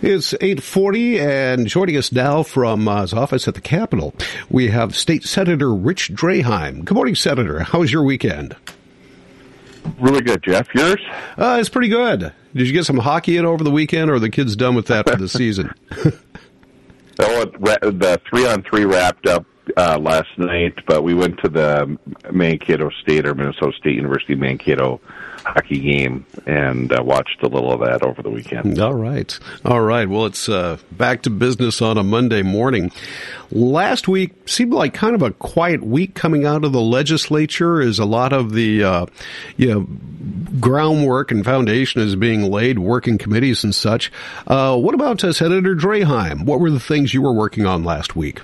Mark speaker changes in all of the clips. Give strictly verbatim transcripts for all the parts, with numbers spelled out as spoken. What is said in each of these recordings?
Speaker 1: It's eight forty, and joining us now from uh, his office at the Capitol, we have State Senator Rich Draheim. Good morning, Senator. How was your weekend?
Speaker 2: Really good, Jeff. Yours?
Speaker 1: Uh, it's pretty good. Did you get some hockey in over the weekend, or are the kids done with that for the season?
Speaker 2: Oh, the three-on-three wrapped up uh, last night, but we went to the Mankato State or Minnesota State University Mankato hockey game and uh, watched a little of that over the weekend.
Speaker 1: All right. All right. Well, it's uh, back to business on a Monday morning. Last week seemed like kind of a quiet week coming out of the legislature, as a lot of the uh, you know, groundwork and foundation is being laid, working committees and such. Uh, what about uh, Senator Draheim? What were the things you were working on last week?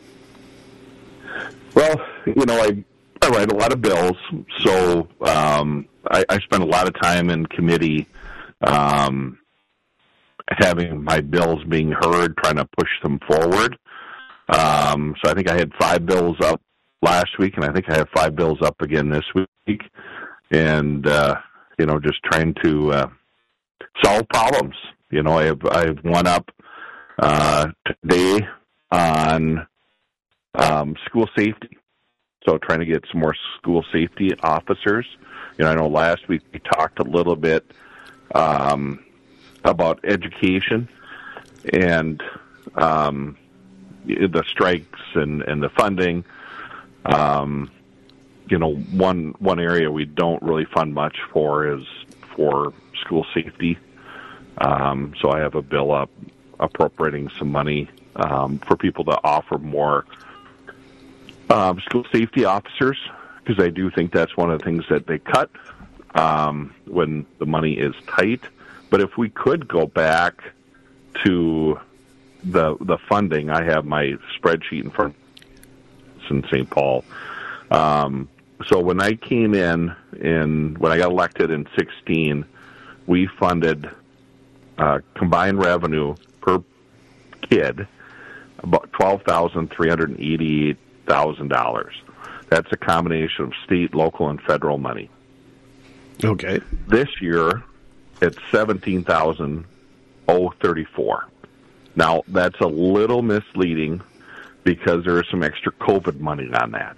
Speaker 2: Well, you know, I, I write a lot of bills, so um, I, I spend a lot of time in committee um, having my bills being heard, trying to push them forward. Um, so I think I had five bills up last week, and I think I have five bills up again this week. And, uh, you know, just trying to uh, solve problems. You know, I have, I have one up uh, today on um, school safety. So trying to get some more school safety officers. You know, I know last week we talked a little bit um, about education and um, the strikes and, and the funding. Um, you know, one one area we don't really fund much for is for school safety. Um, so I have a bill up appropriating some money um, for people to offer more um, school safety officers, because I do think that's one of the things that they cut um, when the money is tight. But if we could go back to the the funding, I have my spreadsheet in front in Saint Paul. Um, so when I came in, in when I got elected in sixteen, we funded uh, combined revenue per kid about twelve thousand three hundred eighty-eight thousand dollars. That's a combination of state, local, and federal money.
Speaker 1: Okay.
Speaker 2: This year, it's seventeen thousand thirty-four. Now, that's a little misleading because there is some extra COVID money on that.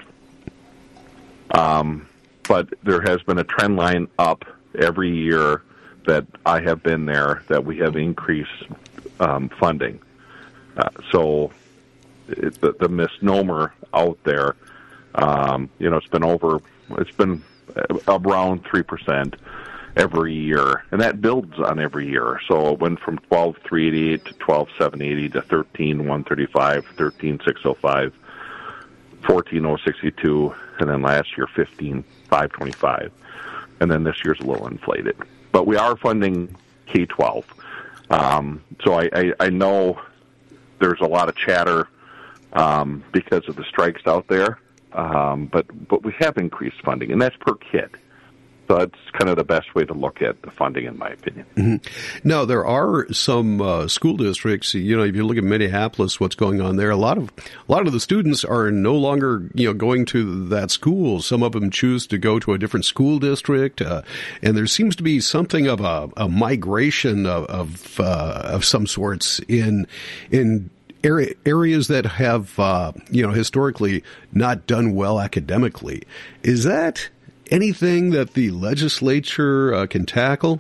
Speaker 2: Um, but there has been a trend line up every year that I have been there, that we have increased um, funding. Uh, so it, the, the misnomer out there, um, you know, it's been over, it's been around three percent every year, and that builds on every year. So it went from twelve thousand three hundred eighty-eight to twelve thousand seven hundred eighty to thirteen thousand one hundred thirty-five, thirteen thousand six hundred five, fourteen thousand sixty-two, and then last year fifteen thousand five hundred twenty-five. And then this year's a little inflated. But we are funding K twelve. Um, so I, I, I know there's a lot of chatter um, because of the strikes out there, um, but, but we have increased funding, and that's per kid. So that's kind of the best way to look at the funding, in my opinion.
Speaker 1: Mm-hmm. Now, there are some uh, school districts. You know, if you look at Minneapolis, what's going on there? A lot of a lot of the students are no longer, you know, going to that school. Some of them choose to go to a different school district, uh, and there seems to be something of a, a migration of of, uh, of some sorts in in. Area, areas that have, uh, you know, historically not done well academically. Is that anything that the legislature uh, can tackle?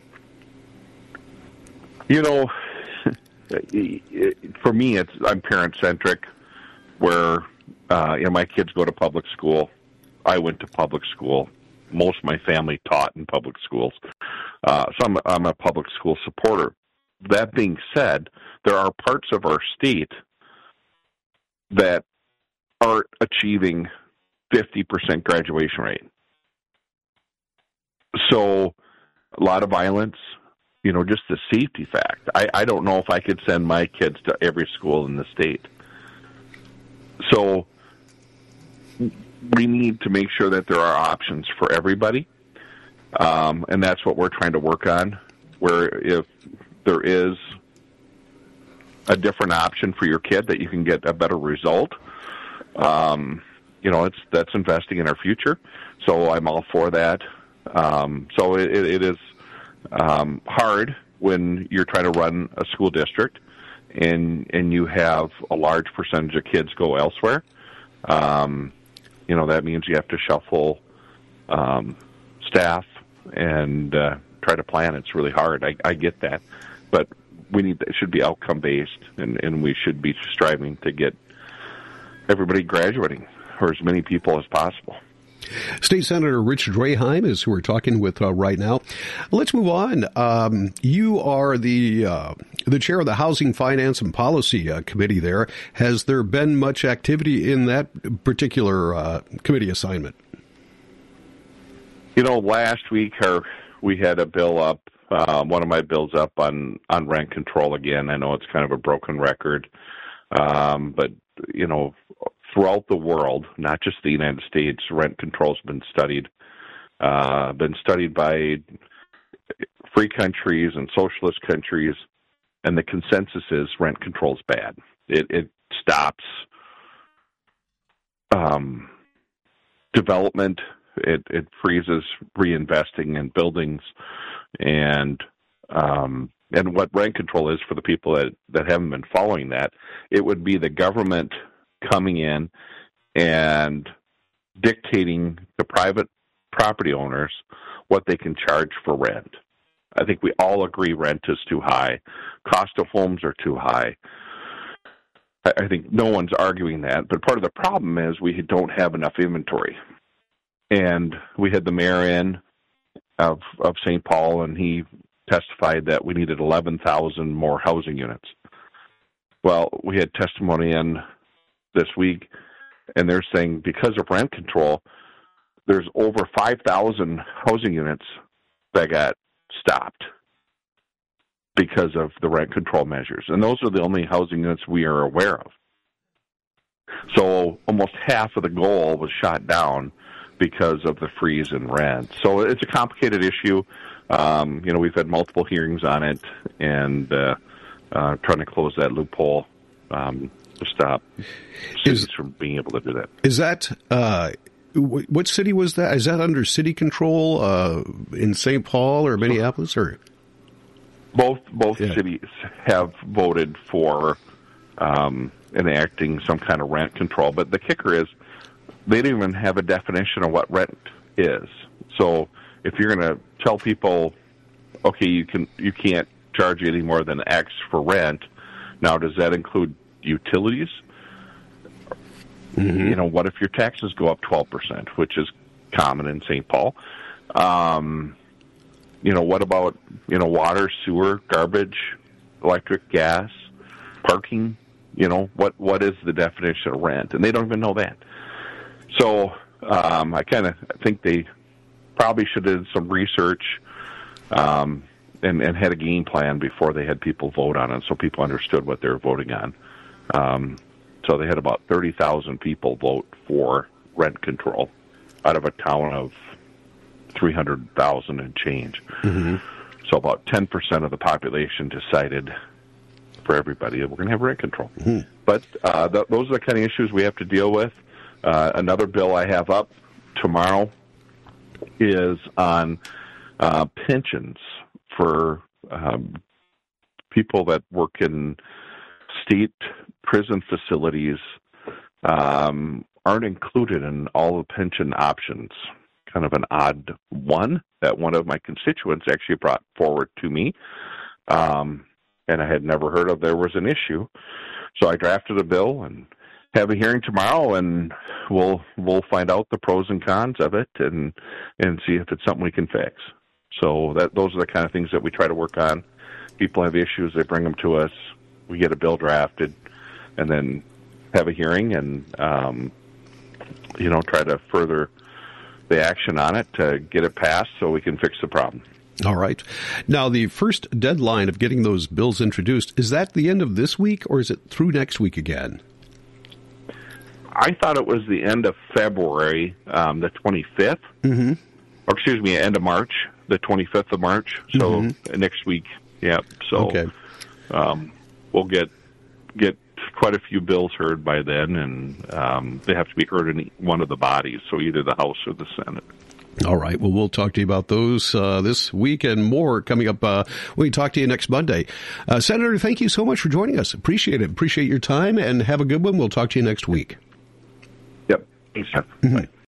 Speaker 2: You know, for me, it's I'm parent-centric, where uh, you know, my kids go to public school. I went to public school. Most of my family taught in public schools. Uh, so I'm, I'm a public school supporter. That being said, there are parts of our state that aren't achieving fifty percent graduation rate. So a lot of violence, you know, just the safety fact. I, I don't know if I could send my kids to every school in the state. So we need to make sure that there are options for everybody. Um, and that's what we're trying to work on, where if there is a different option for your kid that you can get a better result, um, you know, it's that's investing in our future. So I'm all for that. Um, so it, it is um, hard when you're trying to run a school district and and you have a large percentage of kids go elsewhere. Um, you know, that means you have to shuffle um, staff and uh, try to plan. It's really hard. I, I get that. But we need it should be outcome-based, and, and we should be striving to get everybody graduating, or as many people as possible.
Speaker 1: State Senator Rich Draheim is who we're talking with uh, right now. Let's move on. Um, you are the uh, the chair of the Housing, Finance, and Policy uh, Committee there. Has there been much activity in that particular uh, committee assignment?
Speaker 2: You know, last week our, we had a bill up, uh, one of my bills up on, on rent control again. I know it's kind of a broken record, um, but, you know, throughout the world, not just the United States, rent control has been studied, uh, been studied by free countries and socialist countries, and the consensus is rent control is bad. It, it stops um, development. It, it freezes reinvesting in buildings, and um, and what rent control is for the people that, that haven't been following that, it would be the government coming in and dictating to private property owners what they can charge for rent. I think we all agree rent is too high. Cost of homes are too high. I think no one's arguing that, but part of the problem is we don't have enough inventory. And we had the mayor in of of Saint Paul, and he testified that we needed eleven thousand more housing units. Well, we had testimony in this week, and they're saying because of rent control, there's over five thousand housing units that got stopped because of the rent control measures. And those are the only housing units we are aware of. So almost half of the goal was shot down because of the freeze in rent. So it's a complicated issue. Um, you know, we've had multiple hearings on it, and uh, uh, trying to close that loophole um, to stop cities is, from being able to do that.
Speaker 1: Is that, uh, what city was that? Is that under city control uh, in Saint Paul or Minneapolis? Or
Speaker 2: Both both
Speaker 1: yeah.
Speaker 2: cities have voted for um, enacting some kind of rent control, but the kicker is they don't even have a definition of what rent is. So if you're going to tell people, okay, you can you can't charge any more than X for rent, now does that include utilities? Mm-hmm. You know, what if your taxes go up twelve percent, which is common in Saint Paul? Um, you know, what about, you know, water, sewer, garbage, electric, gas, parking? You know, what what is the definition of rent? And they don't even know that. So um, I kind of think they probably should have done some research um, and, and had a game plan before they had people vote on it, so people understood what they were voting on. Um, so they had about thirty thousand people vote for rent control out of a town of three hundred thousand and change. Mm-hmm. So about ten percent of the population decided for everybody that we're going to have rent control. Mm-hmm. But uh, th- those are the kind of issues we have to deal with. Uh, another bill I have up tomorrow is on uh, pensions for um, people that work in state prison facilities um, aren't included in all the pension options. Kind of an odd one that one of my constituents actually brought forward to me, um, and I had never heard of. There was an issue, so I drafted a bill and have a hearing tomorrow, and we'll we'll find out the pros and cons of it, and and see if it's something we can fix. So that those are the kind of things that we try to work on. People have issues, they bring them to us. We get a bill drafted, and then have a hearing, and um, you know, try to further the action on it to get it passed so we can fix the problem.
Speaker 1: All right. Now, the first deadline of getting those bills introduced, is that the end of this week, or is it through next week again?
Speaker 2: I thought it was the end of February, um, the twenty-fifth. Mm-hmm. Or excuse me, end of March, the twenty-fifth of March. So mm-hmm. next week, yeah. So
Speaker 1: okay.
Speaker 2: um, we'll get get quite a few bills heard by then, and um, they have to be heard in one of the bodies, so either the House or the Senate.
Speaker 1: All right. Well, we'll talk to you about those uh, this week and more coming up. Uh, we talk to you next Monday. Uh, Senator, thank you so much for joining us. Appreciate it. Appreciate your time, and have a good one. We'll talk to you next week.
Speaker 2: Yep. Thanks, Jeff.
Speaker 1: Mm-hmm.
Speaker 2: Bye.